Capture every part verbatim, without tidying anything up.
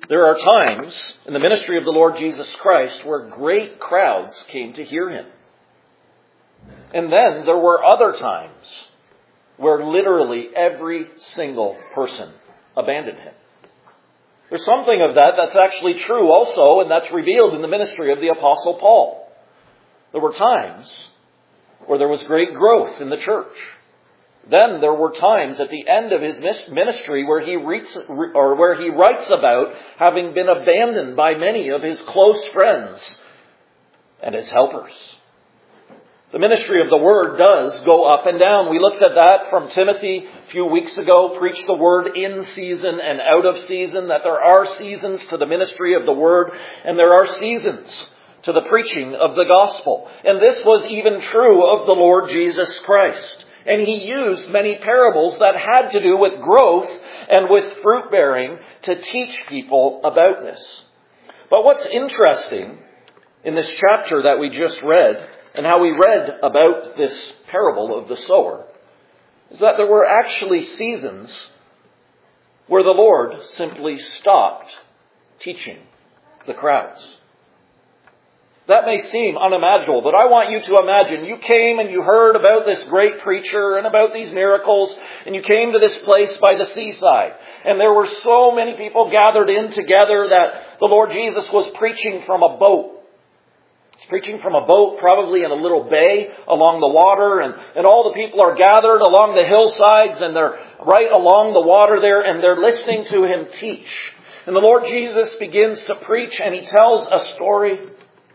There are times in the ministry of the Lord Jesus Christ where great crowds came to hear him. And then there were other times where literally every single person abandoned him. There's something of that that's actually true also, and that's revealed in the ministry of the Apostle Paul. There were times where there was great growth in the church. Then there were times at the end of his ministry where he reads, or where he writes about having been abandoned by many of his close friends and his helpers. The ministry of the Word does go up and down. We looked at that from Timothy a few weeks ago. Preach the Word in season and out of season. That there are seasons to the ministry of the Word, and there are seasons to the preaching of the gospel. And this was even true of the Lord Jesus Christ. And he used many parables that had to do with growth and with fruit bearing to teach people about this. But what's interesting in this chapter that we just read, and how we read about this parable of the sower, is that there were actually seasons where the Lord simply stopped teaching the crowds. That may seem unimaginable, but I want you to imagine you came and you heard about this great preacher and about these miracles, and you came to this place by the seaside. And there were so many people gathered in together that the Lord Jesus was preaching from a boat. He's preaching from a boat, probably in a little bay along the water, and, and all the people are gathered along the hillsides, and they're right along the water there, and they're listening to him teach. And the Lord Jesus begins to preach, and he tells a story.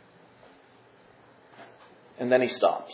And then he stops.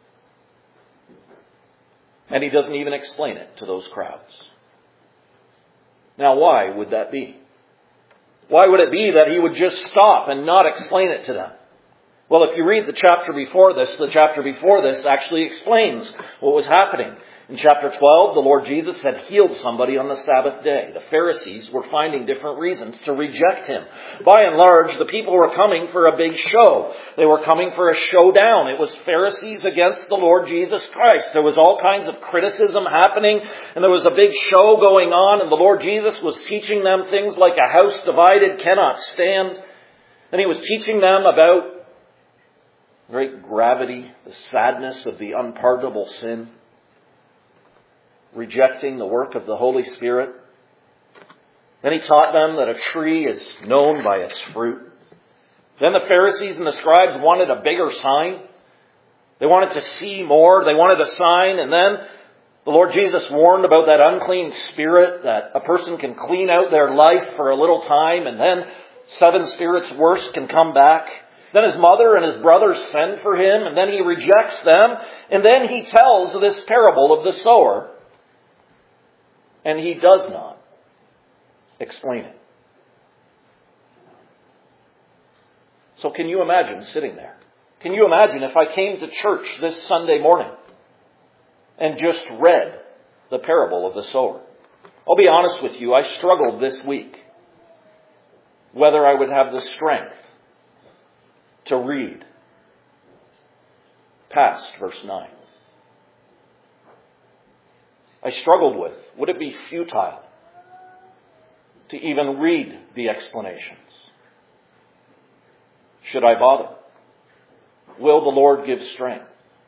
And he doesn't even explain it to those crowds. Now, why would that be? Why would it be that he would just stop and not explain it to them? Well, if you read the chapter before this, the chapter before this actually explains what was happening. In chapter twelve, the Lord Jesus had healed somebody on the Sabbath day. The Pharisees were finding different reasons to reject him. By and large, the people were coming for a big show. They were coming for a showdown. It was Pharisees against the Lord Jesus Christ. There was all kinds of criticism happening, and there was a big show going on, and the Lord Jesus was teaching them things like a house divided cannot stand. And he was teaching them about great gravity, the sadness of the unpardonable sin, rejecting the work of the Holy Spirit. Then he taught them that a tree is known by its fruit. Then the Pharisees and the scribes wanted a bigger sign. They wanted to see more. They wanted a sign. And then the Lord Jesus warned about that unclean spirit, that a person can clean out their life for a little time, and then seven spirits worse can come back. Then his mother and his brothers send for him, and then he rejects them. And then he tells this parable of the sower, and he does not explain it. So can you imagine sitting there? Can you imagine if I came to church this Sunday morning and just read the parable of the sower? I'll be honest with you, I struggled this week whether I would have the strength to read past verse nine. I struggled with, would it be futile to even read the explanations? Should I bother? Will the Lord give strength?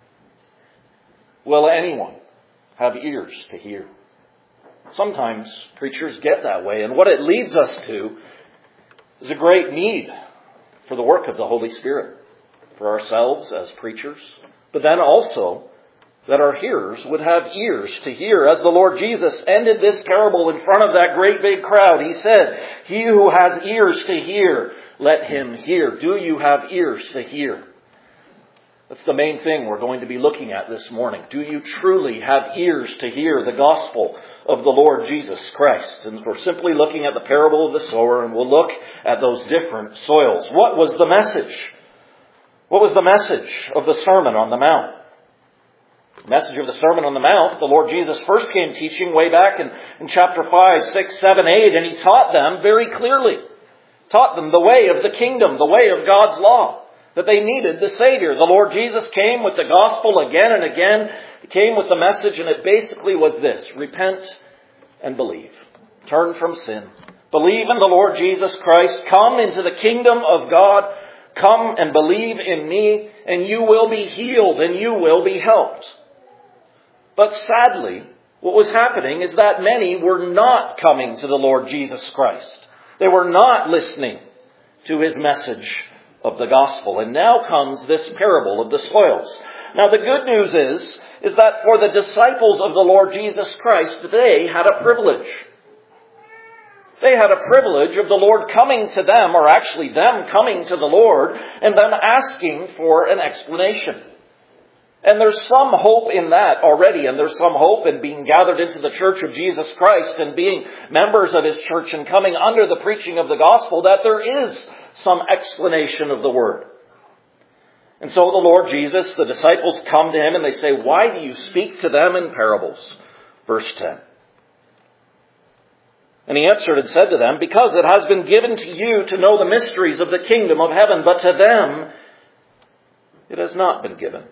Will anyone have ears to hear? Sometimes preachers get that way, and what it leads us to is a great need for the work of the Holy Spirit, for ourselves as preachers, but then also that our hearers would have ears to hear. As the Lord Jesus ended this parable in front of that great big crowd, he said, "He who has ears to hear, let him hear." Do you have ears to hear? That's the main thing we're going to be looking at this morning. Do you truly have ears to hear the gospel of the Lord Jesus Christ? And we're simply looking at the parable of the sower, and we'll look at those different soils. What was the message? What was the message of the Sermon on the Mount? The message of the Sermon on the Mount, the Lord Jesus first came teaching way back in, in chapter five, six, seven, eight, and he taught them very clearly. Taught them the way of the kingdom, the way of God's law. That they needed the Savior. The Lord Jesus came with the gospel again and again. He came with the message, and it basically was this: repent and believe. Turn from sin. Believe in the Lord Jesus Christ. Come into the kingdom of God. Come and believe in me, and you will be healed and you will be helped. But sadly, what was happening is that many were not coming to the Lord Jesus Christ. They were not listening to his message of the gospel. And now comes this parable of the soils. Now the good news is, is that for the disciples of the Lord Jesus Christ, they had a privilege. They had a privilege of the Lord coming to them, or actually them coming to the Lord, and them asking for an explanation. And there's some hope in that already, and there's some hope in being gathered into the church of Jesus Christ and being members of his church and coming under the preaching of the gospel, that there is some explanation of the word. And so the Lord Jesus, the disciples come to him and they say, "Why do you speak to them in parables?" Verse ten. And he answered and said to them, "Because it has been given to you to know the mysteries of the kingdom of heaven, but to them it has not been given.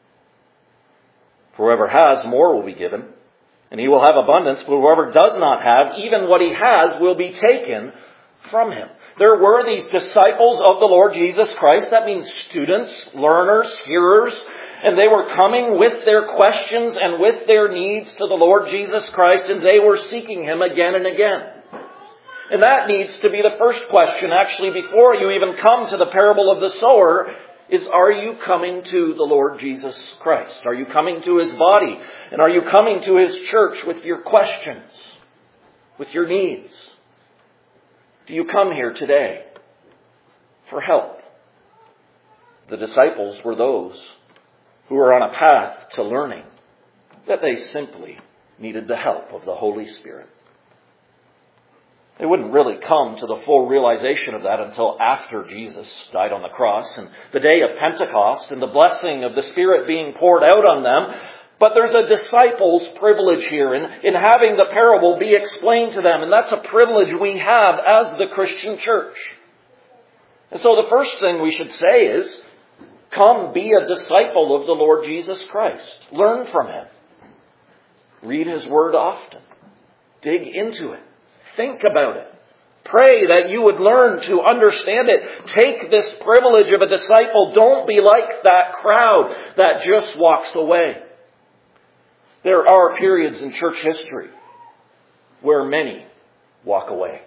For whoever has, more will be given, and he will have abundance, but whoever does not have, even what he has will be taken from him." There were these disciples of the Lord Jesus Christ. That means students, learners, hearers. And they were coming with their questions and with their needs to the Lord Jesus Christ. And they were seeking him again and again. And that needs to be the first question, actually, before you even come to the parable of the sower, is, are you coming to the Lord Jesus Christ? Are you coming to his body? And are you coming to his church with your questions, with your needs? Do you come here today for help? The disciples were those who were on a path to learning that they simply needed the help of the Holy Spirit. They wouldn't really come to the full realization of that until after Jesus died on the cross and the day of Pentecost and the blessing of the Spirit being poured out on them. But there's a disciple's privilege here in, in having the parable be explained to them. And that's a privilege we have as the Christian church. And so the first thing we should say is, come be a disciple of the Lord Jesus Christ. Learn from him. Read his word often. Dig into it. Think about it. Pray that you would learn to understand it. Take this privilege of a disciple. Don't be like that crowd that just walks away. There are periods in church history where many walk away.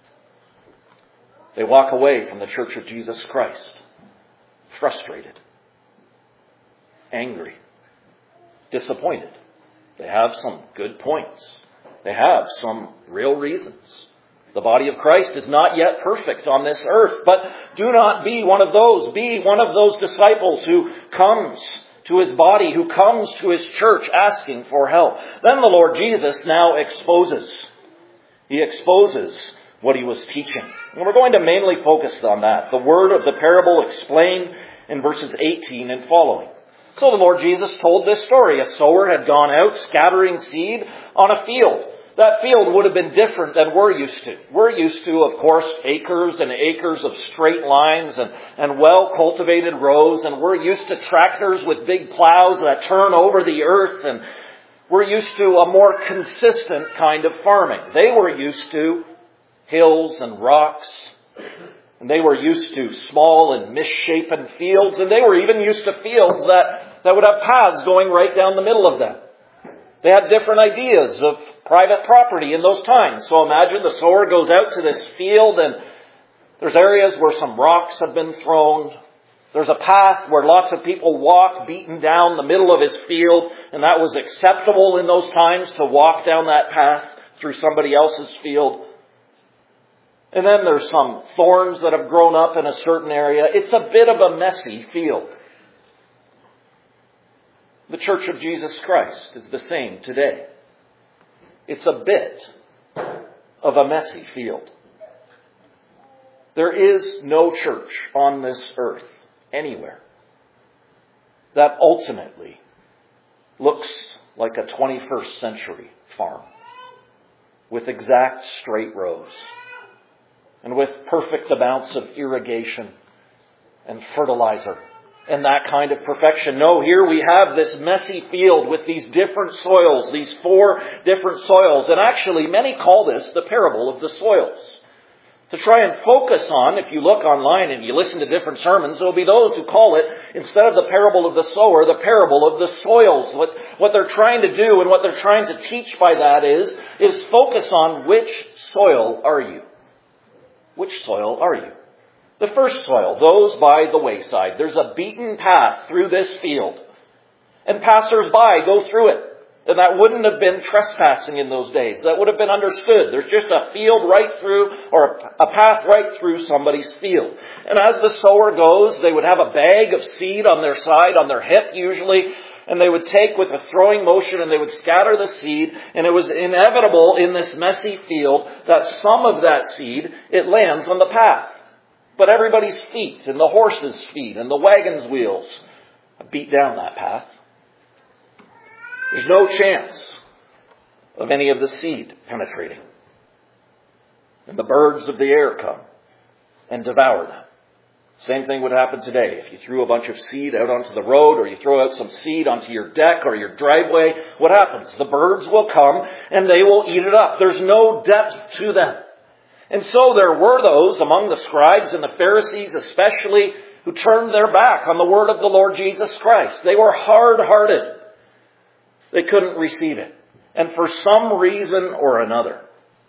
They walk away from the church of Jesus Christ, frustrated, angry, disappointed. They have some good points. They have some real reasons. The body of Christ is not yet perfect on this earth, but do not be one of those. Be one of those disciples who comes to his body, who comes to his church asking for help. Then the Lord Jesus now exposes. He exposes what he was teaching. And we're going to mainly focus on that. The word of the parable explained in verses eighteen and following. So the Lord Jesus told this story. A sower had gone out scattering seed on a field. That field would have been different than we're used to. We're used to, of course, acres and acres of straight lines and, and well-cultivated rows. And we're used to tractors with big plows that turn over the earth. And we're used to a more consistent kind of farming. They were used to hills and rocks. And they were used to small and misshapen fields. And they were even used to fields that, that would have paths going right down the middle of them. They had different ideas of private property in those times. So imagine the sower goes out to this field and there's areas where some rocks have been thrown. There's a path where lots of people walk beaten down the middle of his field. And that was acceptable in those times, to walk down that path through somebody else's field. And then there's some thorns that have grown up in a certain area. It's a bit of a messy field. The Church of Jesus Christ is the same today. It's a bit of a messy field. There is no church on this earth, anywhere, that ultimately looks like a twenty-first century farm, with exact straight rows, and with perfect amounts of irrigation and fertilizer and that kind of perfection. No, here we have this messy field with these different soils, these four different soils. And actually, many call this the parable of the soils. To try and focus on, if you look online and you listen to different sermons, there will be those who call it, instead of the parable of the sower, the parable of the soils. What, what they're trying to do and what they're trying to teach by that is, is focus on which soil are you? Which soil are you? The first soil, those by the wayside. There's a beaten path through this field. And passers-by go through it. And that wouldn't have been trespassing in those days. That would have been understood. There's just a field right through, or a path right through somebody's field. And as the sower goes, they would have a bag of seed on their side, on their hip usually, and they would take with a throwing motion and they would scatter the seed. And it was inevitable in this messy field that some of that seed, it lands on the path. But everybody's feet and the horses' feet and the wagon's wheels beat down that path. There's no chance of any of the seed penetrating. And the birds of the air come and devour them. Same thing would happen today. If you threw a bunch of seed out onto the road, or you throw out some seed onto your deck or your driveway, what happens? The birds will come and they will eat it up. There's no depth to them. And so there were those among the scribes and the Pharisees especially who turned their back on the word of the Lord Jesus Christ. They were hard-hearted. They couldn't receive it. And for some reason or another,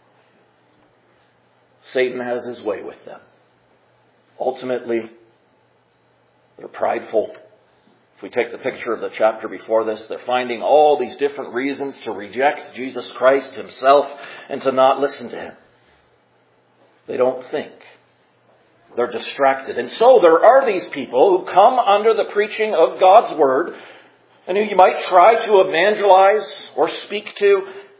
Satan has his way with them. Ultimately, they're prideful. If we take the picture of the chapter before this, they're finding all these different reasons to reject Jesus Christ himself and to not listen to him. They don't think. They're distracted. And so there are these people who come under the preaching of God's word and who you might try to evangelize or speak to,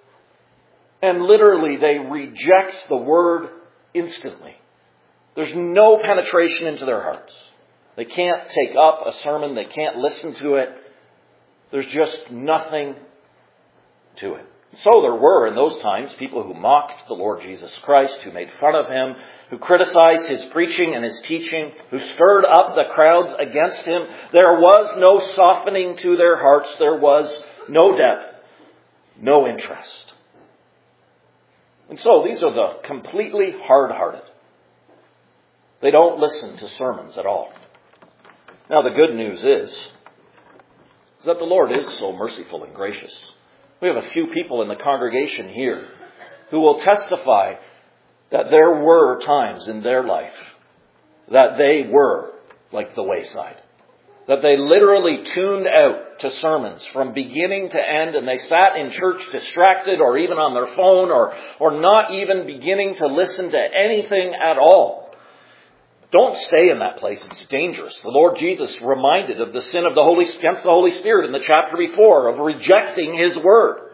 and literally they reject the word instantly. There's no penetration into their hearts. They can't take up a sermon. They can't listen to it. There's just nothing to it. So there were in those times people who mocked the Lord Jesus Christ, who made fun of him, who criticized his preaching and his teaching, who stirred up the crowds against him. There was no softening to their hearts. There was no depth, no interest. And so these are the completely hard-hearted. They don't listen to sermons at all. Now the good news is, is that the Lord is so merciful and gracious. We have a few people in the congregation here who will testify that there were times in their life that they were like the wayside. That they literally tuned out to sermons from beginning to end, and they sat in church distracted or even on their phone or, or not even beginning to listen to anything at all. Don't stay in that place. It's dangerous. The Lord Jesus reminded of the sin of the Holy against the Holy Spirit in the chapter before, of rejecting his word.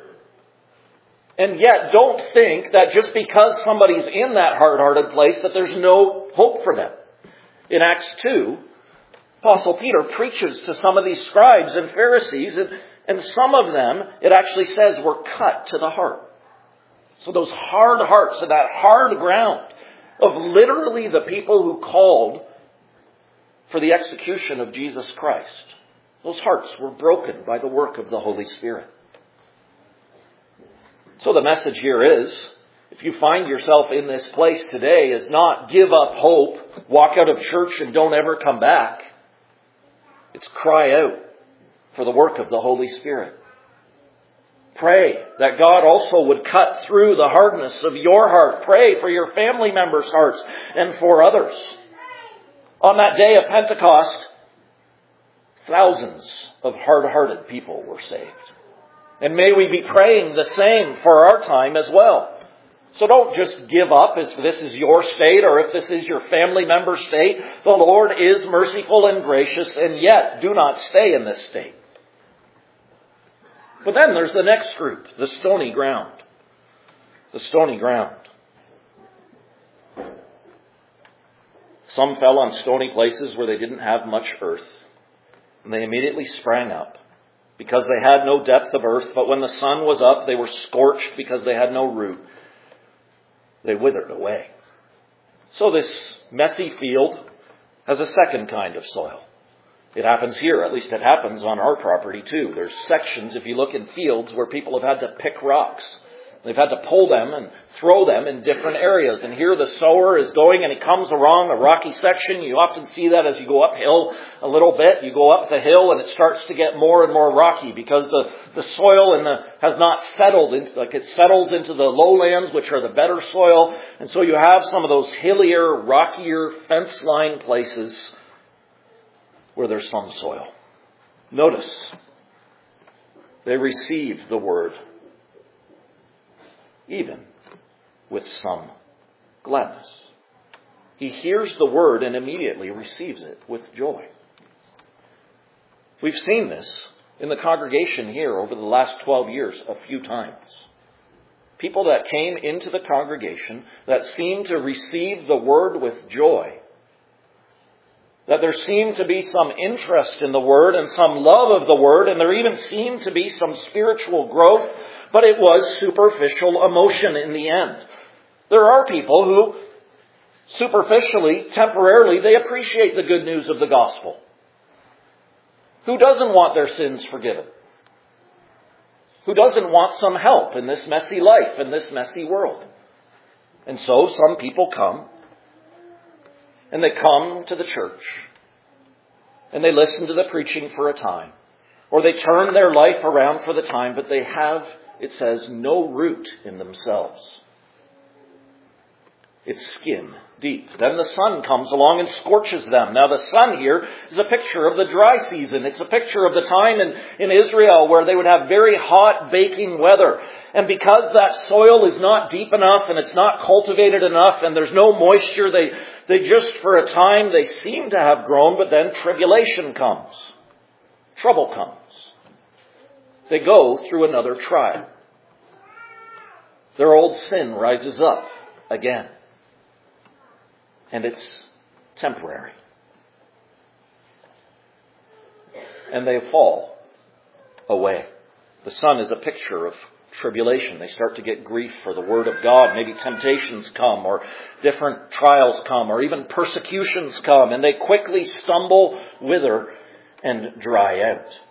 And yet, don't think that just because somebody's in that hard-hearted place that there's no hope for them. In Acts two, Apostle Peter preaches to some of these scribes and Pharisees, and, and some of them, it actually says, were cut to the heart. So those hard hearts and that hard ground of literally the people who called for the execution of Jesus Christ. Those hearts were broken by the work of the Holy Spirit. So the message here is, if you find yourself in this place today, is not give up hope, walk out of church and don't ever come back. It's cry out for the work of the Holy Spirit. Pray that God also would cut through the hardness of your heart. Pray for your family members' hearts and for others. On that day of Pentecost, thousands of hard-hearted people were saved. And may we be praying the same for our time as well. So don't just give up if this is your state or if this is your family member's state. The Lord is merciful and gracious, and yet do not stay in this state. But then there's the next group, the stony ground. The stony ground. Some fell on stony places where they didn't have much earth, and they immediately sprang up because they had no depth of earth. But when the sun was up, they were scorched because they had no root. They withered away. So this messy field has a second kind of soil. It happens here, at least it happens on our property too. There's sections, if you look in fields, where people have had to pick rocks They've had to pull them and throw them in different areas. And here the sower is going and he comes along a rocky section. You often see that as you go uphill a little bit. You go up the hill and it starts to get more and more rocky because the, the soil in the, has not settled. Into, like it settles into the lowlands, which are the better soil. And so you have some of those hillier, rockier, fence-lined places where there's some soil. Notice, they receive the word, even with some gladness. He hears the word and immediately receives it with joy. We've seen this in the congregation here over the last twelve years a few times. People that came into the congregation that seemed to receive the word with joy. That there seemed to be some interest in the word and some love of the word, and there even seemed to be some spiritual growth, but it was superficial emotion in the end. There are people who superficially, temporarily, they appreciate the good news of the gospel. Who doesn't want their sins forgiven? Who doesn't want some help in this messy life, in this messy world? And so some people come, and they come to the church, and they listen to the preaching for a time, or they turn their life around for the time, but they have, it says, no root in themselves. It's skin deep. Then the sun comes along and scorches them. Now the sun here is a picture of the dry season. It's a picture of the time in, in Israel where they would have very hot, baking weather. And because that soil is not deep enough and it's not cultivated enough and there's no moisture, they, they just for a time, they seem to have grown, but then tribulation comes. Trouble comes. They go through another trial. Their old sin rises up again. And it's temporary. And they fall away. The sun is a picture of tribulation. They start to get grief for the word of God. Maybe temptations come, or different trials come, or even persecutions come. And they quickly stumble, wither, and dry out.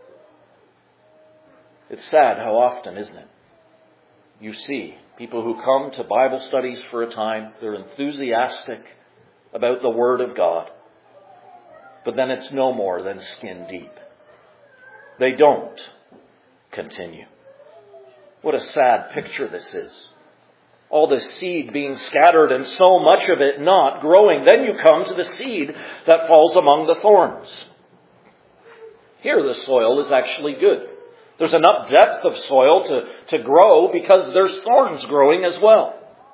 It's sad how often, isn't it? You see people who come to Bible studies for a time, they're enthusiastic about the Word of God, but then it's no more than skin deep. They don't continue. What a sad picture this is. All this seed being scattered and so much of it not growing. Then you come to the seed that falls among the thorns. Here the soil is actually good. There's enough depth of soil to, to grow because there's thorns growing as well.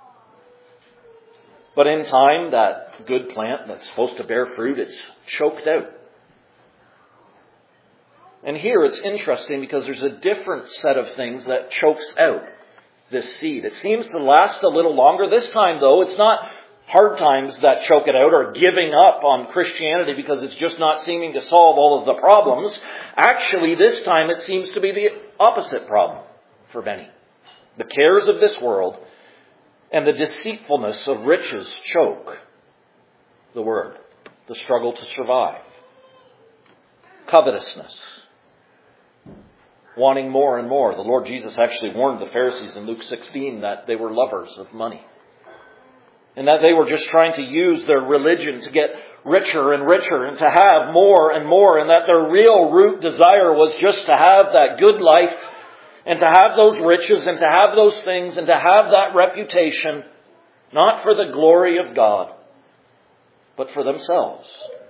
But in time, that good plant that's supposed to bear fruit, it's choked out. And here it's interesting because there's a different set of things that chokes out this seed. It seems to last a little longer. This time, though, it's not hard times that choke it out or giving up on Christianity because it's just not seeming to solve all of the problems. Actually, this time it seems to be the opposite problem for many. The cares of this world and the deceitfulness of riches choke the word, the struggle to survive. Covetousness. Wanting more and more. The Lord Jesus actually warned the Pharisees in Luke sixteen that they were lovers of money. And that they were just trying to use their religion to get richer and richer and to have more and more. And that their real root desire was just to have that good life and to have those riches and to have those things and to have that reputation, not for the glory of God, but for themselves.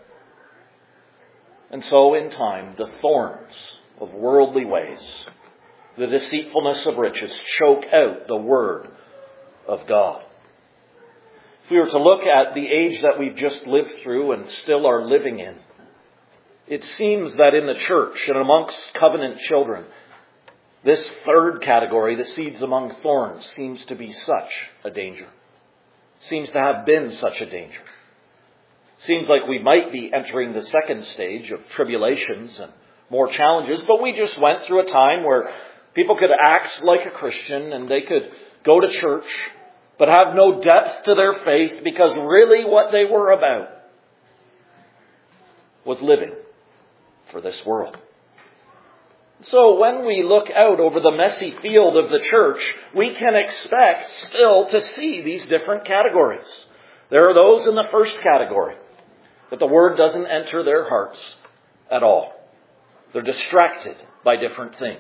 And so in time, the thorns of worldly ways, the deceitfulness of riches, choke out the word of God. If we were to look at the age that we've just lived through and still are living in, it seems that in the church and amongst covenant children, this third category, the seeds among thorns, seems to be such a danger. Seems to have been such a danger. Seems like we might be entering the second stage of tribulations and more challenges, but we just went through a time where people could act like a Christian and they could go to church, but have no depth to their faith because really what they were about was living for this world. So when we look out over the messy field of the church, we can expect still to see these different categories. There are those in the first category, that the Word doesn't enter their hearts at all. They're distracted by different things.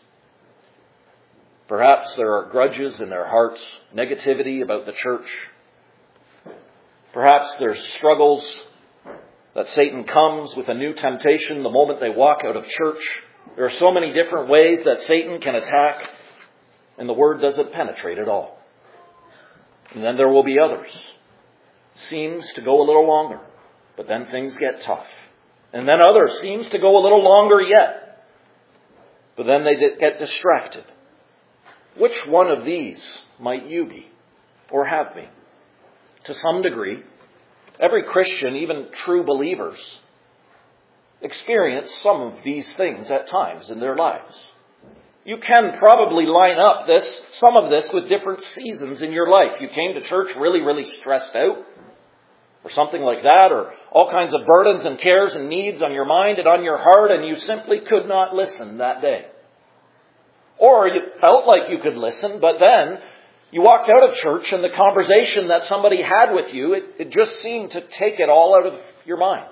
Perhaps there are grudges in their hearts, negativity about the church. Perhaps there's struggles that Satan comes with a new temptation the moment they walk out of church. There are so many different ways that Satan can attack, and the Word doesn't penetrate at all. And then there will be others. Seems to go a little longer, but then things get tough. And then others seems to go a little longer yet, but then they get distracted. Which one of these might you be or have been? To some degree, every Christian, even true believers, experience some of these things at times in their lives. You can probably line up this, some of this with different seasons in your life. You came to church really, really stressed out, or something like that, or all kinds of burdens and cares and needs on your mind and on your heart, and you simply could not listen that day. Or you felt like you could listen, but then you walked out of church and the conversation that somebody had with you, it, it just seemed to take it all out of your mind.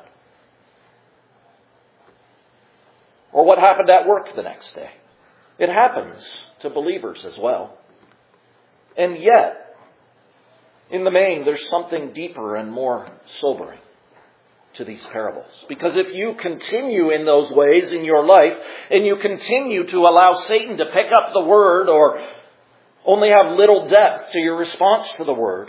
Or what happened at work the next day. It happens to believers as well. And yet, in the main, there's something deeper and more sobering to these parables. Because if you continue in those ways in your life, and you continue to allow Satan to pick up the Word, or only have little depth to your response to the Word,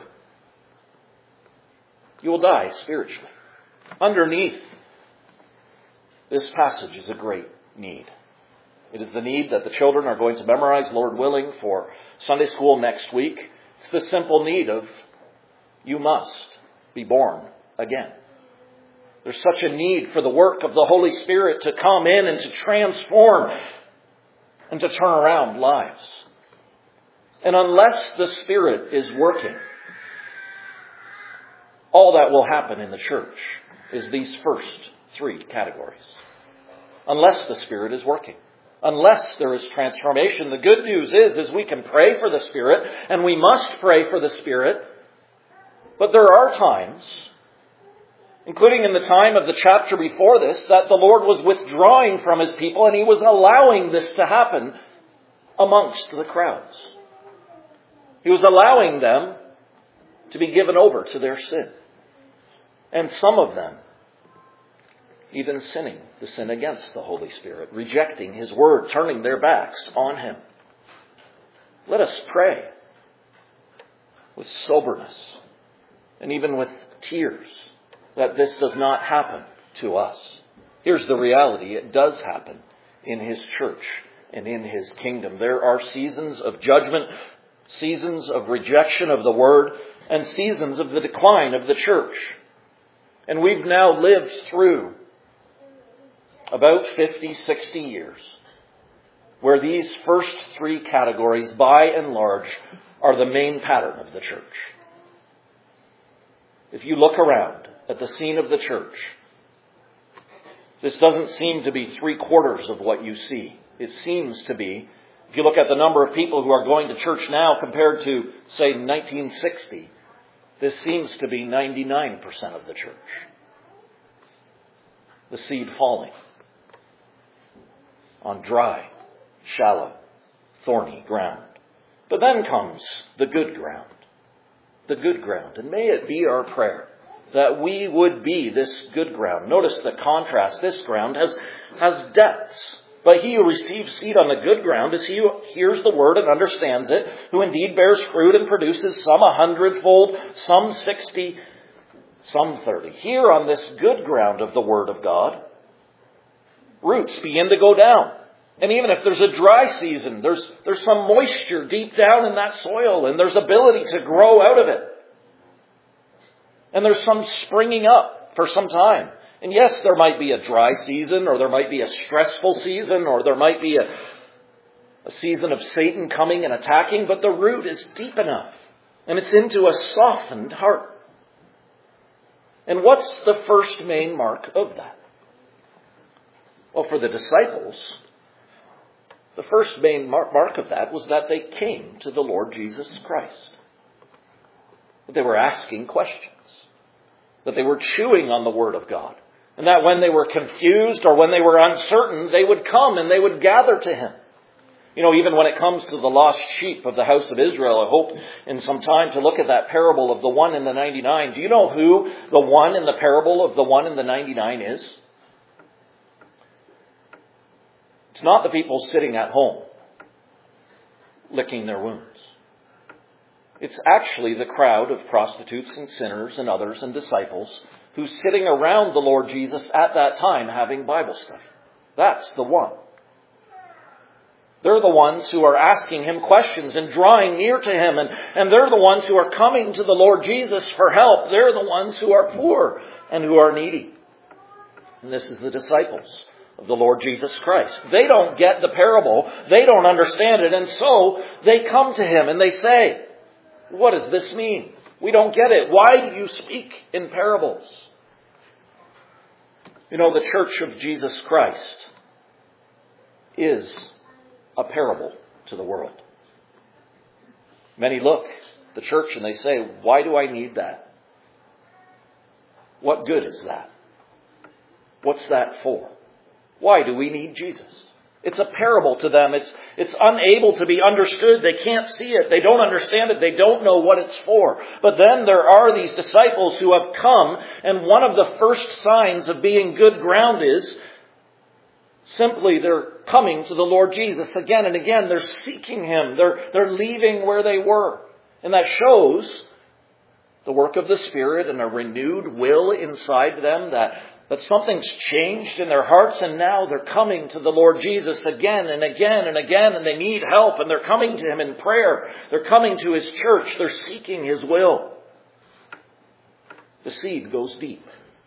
you will die spiritually. Underneath this passage is a great need. It is the need that the children are going to memorize, Lord willing, for Sunday school next week. It's the simple need of, you must be born again. There's such a need for the work of the Holy Spirit to come in and to transform and to turn around lives. And unless the Spirit is working, all that will happen in the church is these first three categories. Unless the Spirit is working. Unless there is transformation. The good news is, is we can pray for the Spirit, and we must pray for the Spirit. But there are times, including in the time of the chapter before this, that the Lord was withdrawing from His people, and He was allowing this to happen amongst the crowds. He was allowing them to be given over to their sin. And some of them even sinning the sin against the Holy Spirit, rejecting His Word, turning their backs on Him. Let us pray with soberness and even with tears that this does not happen to us. Here's the reality. It does happen in His church and in His kingdom. There are seasons of judgment, seasons of rejection of the Word, and seasons of the decline of the church. And we've now lived through about fifty, sixty years where these first three categories, by and large, are the main pattern of the church. If you look around at the scene of the church, this doesn't seem to be three quarters of what you see. It seems to be, if you look at the number of people who are going to church now compared to, say, nineteen sixty, this seems to be ninety-nine percent of the church. The seed falling on dry, shallow, thorny ground. But then comes the good ground. The good ground. And may it be our prayer that we would be this good ground. Notice the contrast. This ground has, has depths. But he who receives seed on the good ground is he who hears the word and understands it, who indeed bears fruit and produces some a hundredfold, some sixty, some thirty. Here on this good ground of the word of God, roots begin to go down. And even if there's a dry season, there's, there's some moisture deep down in that soil, and there's ability to grow out of it. And there's some springing up for some time. And yes, there might be a dry season, or there might be a stressful season, or there might be a, a season of Satan coming and attacking, but the root is deep enough, and it's into a softened heart. And what's the first main mark of that? Well, for the disciples, The first main mark of that was that they came to the Lord Jesus Christ. That they were asking questions. That they were chewing on the Word of God. And that when they were confused or when they were uncertain, they would come and they would gather to Him. You know, even when it comes to the lost sheep of the house of Israel, I hope in some time to look at that parable of the one and the ninety-nine. Do you know who the one in the parable of the one and the ninety-nine is? It's not the people sitting at home, licking their wounds. It's actually the crowd of prostitutes and sinners and others and disciples who's sitting around the Lord Jesus at that time having Bible study. That's the one. They're the ones who are asking Him questions and drawing near to Him. And, and they're the ones who are coming to the Lord Jesus for help. They're the ones who are poor and who are needy. And this is the disciples of the Lord Jesus Christ. They don't get the parable. They don't understand it. And so they come to Him and they say, what does this mean? We don't get it. Why do you speak in parables? You know, the church of Jesus Christ is a parable to the world. Many look at the church and they say, why do I need that? What good is that? What's that for? Why do we need Jesus? It's a parable to them. It's, it's unable to be understood. They can't see it. They don't understand it. They don't know what it's for. But then there are these disciples who have come, and one of the first signs of being good ground is simply they're coming to the Lord Jesus again and again. They're seeking Him. They're, they're leaving where they were. And that shows the work of the Spirit and a renewed will inside them that, that something's changed in their hearts, and now they're coming to the Lord Jesus again and again and again, and they need help, and they're coming to Him in prayer. They're coming to His church. They're seeking His will. The seed goes deep.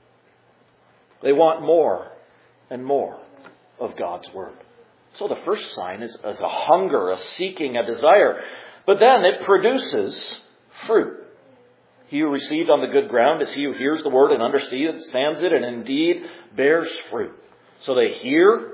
They want more and more of God's Word. So the first sign is, is a hunger, a seeking, a desire. But then it produces fruit. He who received on the good ground is he who hears the word and understands it and indeed bears fruit. So they hear,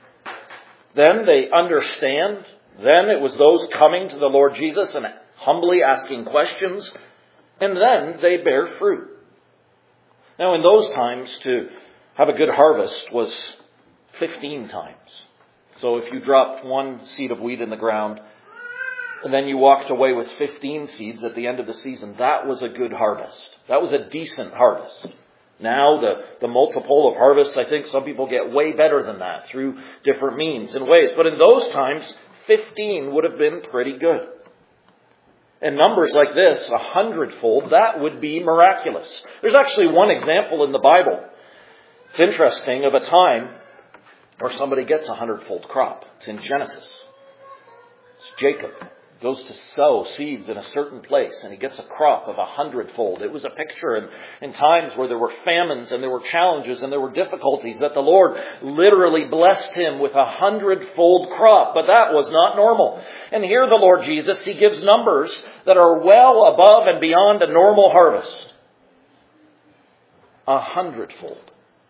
then they understand, then it was those coming to the Lord Jesus and humbly asking questions, and then they bear fruit. Now in those times, to have a good harvest was fifteen times. So if you dropped one seed of wheat in the ground, and then you walked away with fifteen seeds at the end of the season, that was a good harvest. That was a decent harvest. Now, the, the multiple of harvests, I think some people get way better than that through different means and ways. But in those times, fifteen would have been pretty good. And numbers like this, a hundredfold, that would be miraculous. There's actually one example in the Bible. It's interesting, of a time where somebody gets a hundredfold crop. It's in Genesis. It's Jacob. Goes to sow seeds in a certain place, and he gets a crop of a hundredfold. It was a picture in, in times where there were famines and there were challenges and there were difficulties that the Lord literally blessed him with a hundredfold crop. But that was not normal. And here the Lord Jesus, He gives numbers that are well above and beyond a normal harvest. A hundredfold.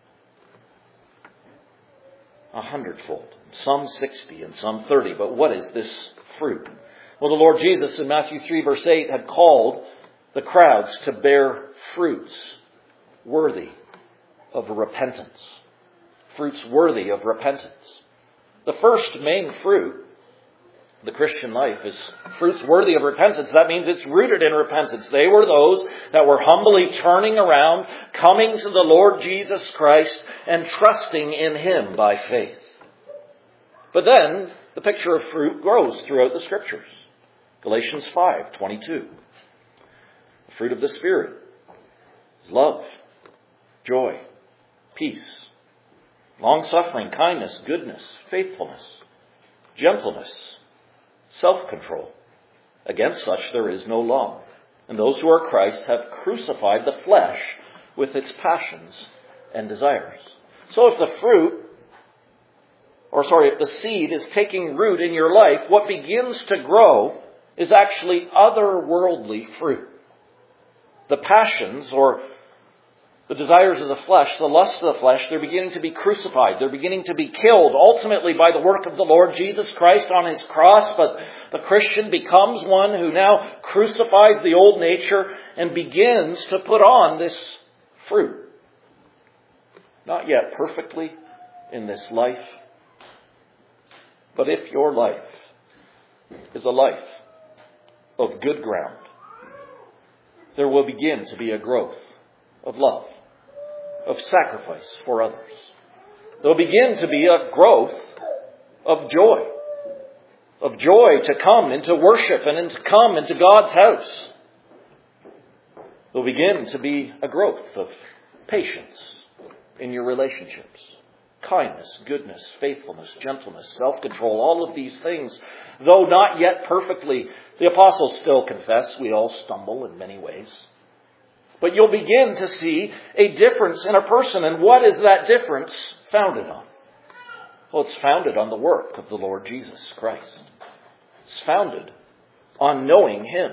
A hundredfold. Some sixty and some thirty. But what is this fruit? Well, the Lord Jesus in Matthew three verse eight had called the crowds to bear fruits worthy of repentance. Fruits worthy of repentance. The first main fruit of the Christian life is fruits worthy of repentance. That means it's rooted in repentance. They were those that were humbly turning around, coming to the Lord Jesus Christ and trusting in Him by faith. But then the picture of fruit grows throughout the Scriptures. Galatians five twenty-two. The fruit of the Spirit is love, joy, peace, long-suffering, kindness, goodness, faithfulness, gentleness, self-control. Against such there is no law. And those who are Christ's have crucified the flesh with its passions and desires. So if the fruit Or sorry, if the seed is taking root in your life, what begins to grow is actually otherworldly fruit. The passions or The desires of the flesh, the lusts of the flesh, they're beginning to be crucified. They're beginning to be killed, ultimately by the work of the Lord Jesus Christ on His cross. But the Christian becomes one who now crucifies the old nature and begins to put on this fruit. Not yet perfectly in this life, but if your life is a life of good ground, there will begin to be a growth of love, of sacrifice for others. There will begin to be a growth of joy, of joy to come into worship and to come into God's house. There will begin to be a growth of patience in your relationships. Kindness, goodness, faithfulness, gentleness, self-control, all of these things, though not yet perfectly, the apostles still confess we all stumble in many ways. But you'll begin to see a difference in a person. And what is that difference founded on? Well, it's founded on the work of the Lord Jesus Christ. It's founded on knowing Him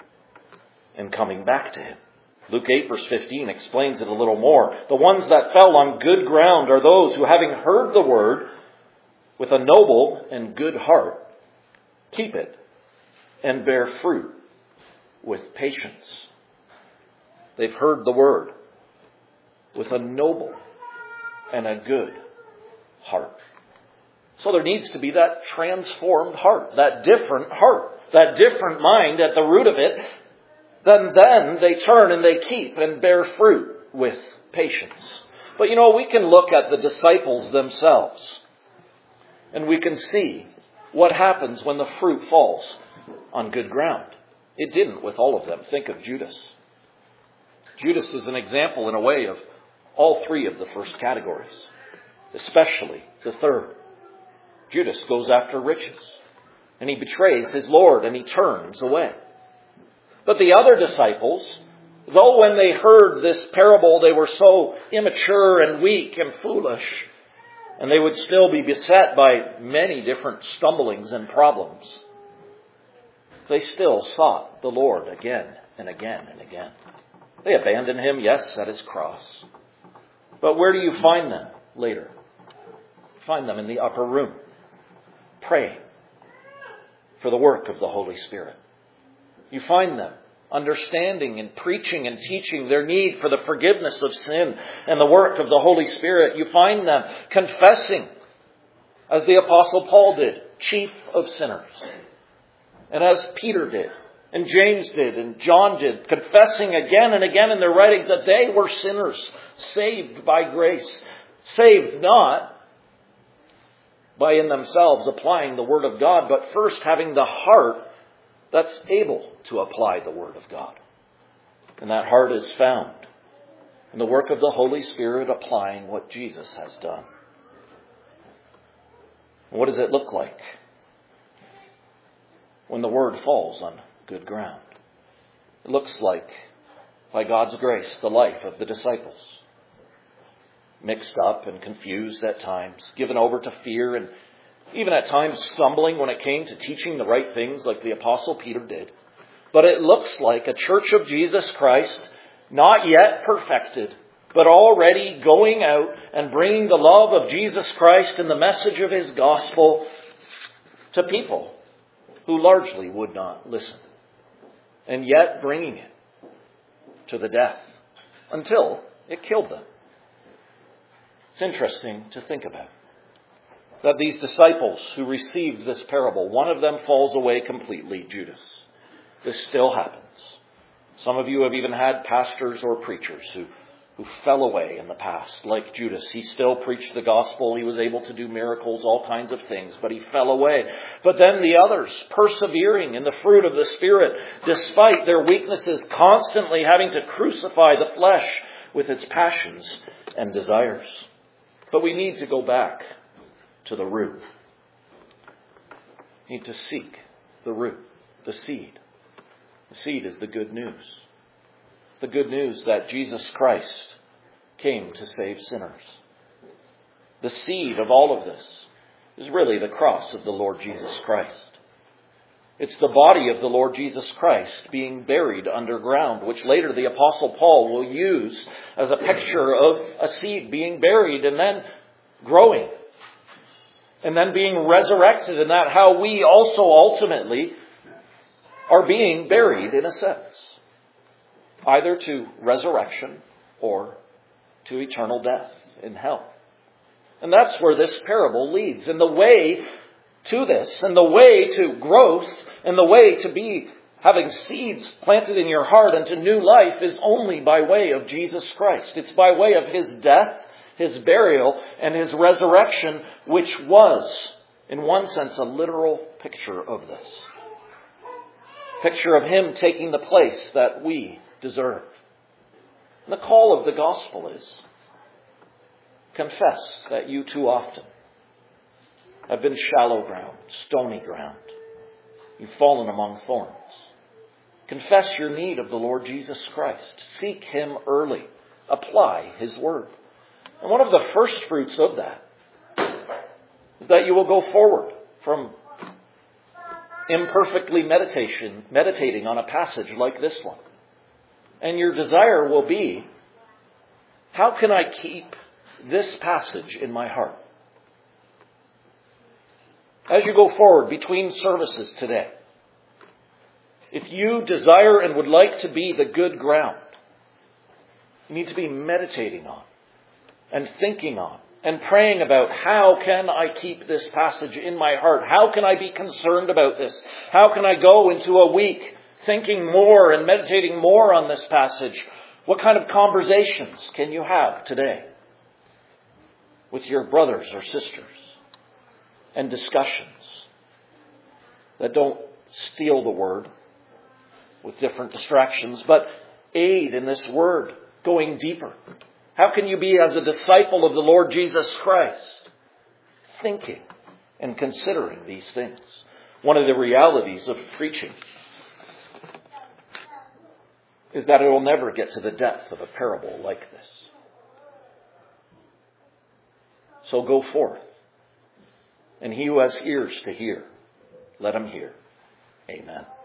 and coming back to Him. Luke eight verse fifteen explains it a little more. The ones that fell on good ground are those who, having heard the word with a noble and good heart, keep it and bear fruit with patience. They've heard the word with a noble and a good heart. So there needs to be that transformed heart, that different heart, that different mind at the root of it. Then, then they turn and they keep and bear fruit with patience. But you know, we can look at the disciples themselves and we can see what happens when the fruit falls on good ground. It didn't with all of them. Think of Judas. Judas is an example in a way of all three of the first categories, especially the third. Judas goes after riches and he betrays his Lord and he turns away. But the other disciples, though when they heard this parable they were so immature and weak and foolish, and they would still be beset by many different stumblings and problems, they still sought the Lord again and again and again. They abandoned Him, yes, at His cross. But where do you find them later? Find them in the upper room, praying for the work of the Holy Spirit. You find them understanding and preaching and teaching their need for the forgiveness of sin and the work of the Holy Spirit. You find them confessing, as the Apostle Paul did, chief of sinners. And as Peter did, and James did, and John did, confessing again and again in their writings that they were sinners, saved by grace, saved not by in themselves applying the Word of God, but first having the heart that's able to apply the Word of God. And that heart is found in the work of the Holy Spirit applying what Jesus has done. What does it look like when the Word falls on good ground? It looks like, by God's grace, the life of the disciples. Mixed up and confused at times, given over to fear and even at times stumbling when it came to teaching the right things like the Apostle Peter did. But it looks like a church of Jesus Christ, not yet perfected, but already going out and bringing the love of Jesus Christ and the message of His gospel to people who largely would not listen. And yet bringing it to the death until it killed them. It's interesting to think about that these disciples who received this parable, one of them falls away completely, Judas. This still happens. Some of you have even had pastors or preachers who, who fell away in the past, like Judas. He still preached the gospel. He was able to do miracles, all kinds of things, but he fell away. But then the others, persevering in the fruit of the Spirit, despite their weaknesses, constantly having to crucify the flesh with its passions and desires. But we need to go back to the root. We need to seek the root, the seed. The seed is the good news. The good news that Jesus Christ came to save sinners. The seed of all of this is really the cross of the Lord Jesus Christ. It's the body of the Lord Jesus Christ being buried underground, which later the Apostle Paul will use as a picture of a seed being buried and then growing. And then being resurrected, and that how we also ultimately are being buried in a sense. Either to resurrection or to eternal death in hell. And that's where this parable leads. And the way to this, and the way to growth, and the way to be having seeds planted in your heart and to new life is only by way of Jesus Christ. It's by way of His death, His burial, and His resurrection, which was, in one sense, a literal picture of this. Picture of Him taking the place that we deserve. And the call of the gospel is, confess that you too often have been shallow ground, stony ground. You've fallen among thorns. Confess your need of the Lord Jesus Christ. Seek Him early. Apply His word. And one of the first fruits of that is that you will go forward from imperfectly meditation, meditating on a passage like this one. And your desire will be, how can I keep this passage in my heart? As you go forward between services today, if you desire and would like to be the good ground, you need to be meditating on and thinking on and praying about, how can I keep this passage in my heart? How can I be concerned about this? How can I go into a week thinking more and meditating more on this passage? What kind of conversations can you have today with your brothers or sisters? And discussions that don't steal the word with different distractions, but aid in this word going deeper. How can you be, as a disciple of the Lord Jesus Christ, thinking and considering these things? One of the realities of preaching is that it will never get to the depth of a parable like this. So go forth. And he who has ears to hear, let him hear. Amen.